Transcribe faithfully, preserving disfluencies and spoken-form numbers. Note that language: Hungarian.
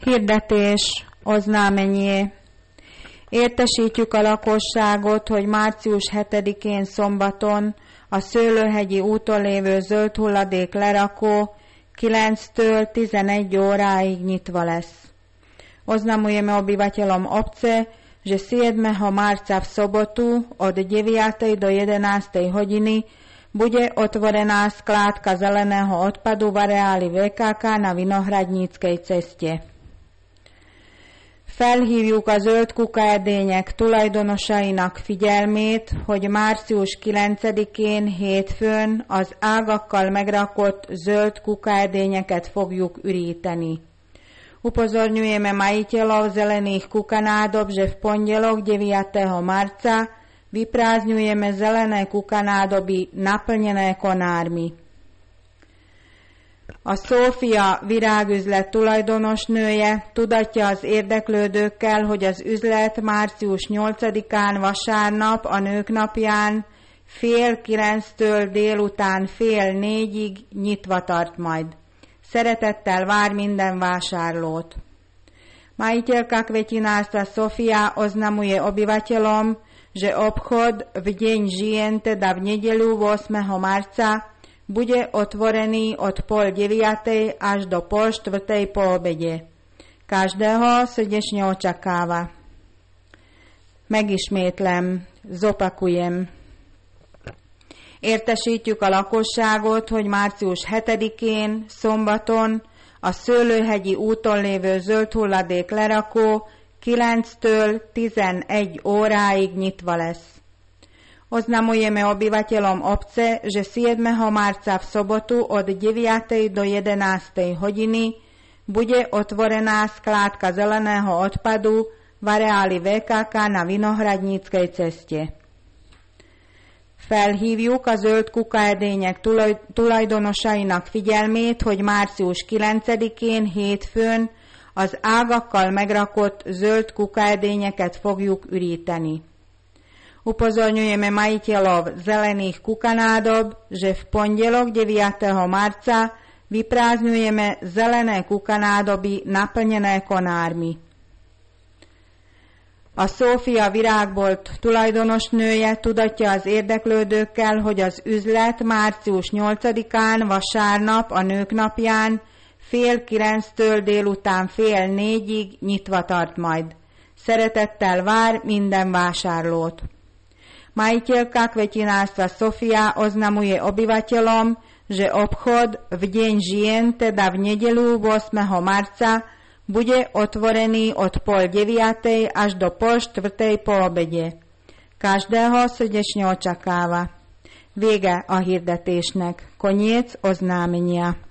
Hirdetés, oznámenie. Értesítjük a lakosságot, hogy március hetedikén szombaton a Szőlőhegyi úton lévő zöld hulladék lerakó kilenctől tizenegy óráig nyitva lesz. Oznamujeme obyvateľom obce, že siedmeho marca v sobotu od deviatej do jedenástej hodiny bude otvorená skládka zeleného odpadu v areáli vé ká ká na Vinohradníckej ceste. Felhívjuk a zöld kukaerdények tulajdonosainak figyelmét, hogy március kilencedikén hétfőn az ágakkal megrakott zöld kukaerdényeket fogjuk üríteni. Upozorňujeme majiteľov zelených kukanádob, že v pondelok deviateho marca vyprázdňujeme zelené kukanádoby naplnené konármi. A Szófia virágüzlet tulajdonosnője tudatja az érdeklődőkkel, hogy az üzlet március nyolcadikán vasárnap a nők napján fél kilenctől délután fél négyig nyitva tart majd. Szeretettel vár minden vásárlót. Majiteľka kvetinárstva Sofia oznamuje obyvateľom, že obchod v deň žien, teda v nedeľu ôsmeho marca, bude otvorený od pol deviatej až do pol štvrtej po obede. Každého srdečne očakáva. Megismétlem, zopakujem. Értesítjük a lakosságot, hogy március hetedikén, szombaton a Szőlőhegyi úton lévő zöld hulladék lerakó kilenctől tizenegy óráig nyitva lesz. Oznamujeme obyvateľom obce, že siedmeho marca v sobotu od deviatej do jedenástej hodiny bude otvorená skládka zeleného odpadu v areáli vé ká ká na Vinohradníckej ceste. Felhívjuk a zöld kukaerdények tulaj, tulajdonosainak figyelmét, hogy március kilencedikén hétfőn az ágakkal megrakott zöld kukaerdényeket fogjuk üríteni. Upozorňujeme majiteľov zelených kukanádob, že v pondelok deviateho marca vyprázdňujeme zelené kukanádoby naplnené konármi. A Szófia virágbolt tulajdonosnője tudatja az érdeklődőkkel, hogy az üzlet március nyolcadikán vasárnap a nők napján fél kilenctől délután fél négyig nyitva tart majd. Szeretettel vár minden vásárlót. Majiteľka kvetinárstva Sofia oznamuje obyvateľom, že obchod v deň žien, teda v nedeľu ôsmeho marca, bude otvorený od pol deviatej až do pol štvrtej po obede. Každého srdečne očakáva. Vége a hirdetésnek. Koniec oznámenia.